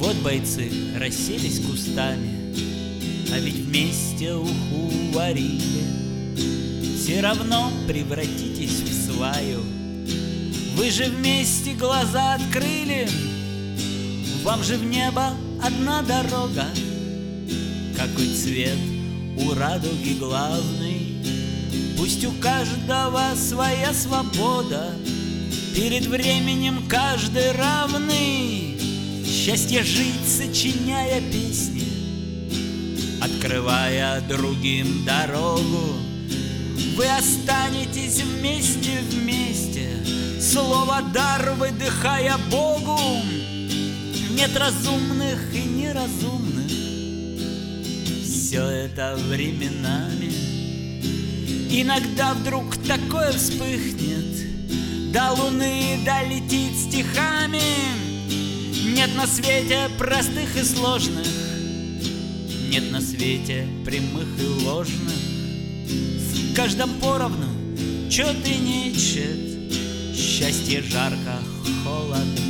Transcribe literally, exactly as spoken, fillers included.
Вот бойцы расселись кустами, а ведь вместе уху варили. Все равно превратитесь в сваю, вы же вместе глаза открыли. Вам же в небо одна дорога, какой цвет у радуги главный. Пусть у каждого своя свобода, перед временем каждый равный. Счастье жить, сочиняя песни, открывая другим дорогу. Вы останетесь вместе, вместе, слово дар выдыхая Богу. Нет разумных и неразумных, все это временами. Иногда вдруг такое вспыхнет, до луны долетит стихами. Нет на свете простых и сложных, нет на свете прямых и ложных. В каждом поровну чет и нечет, счастье жарко, холодно.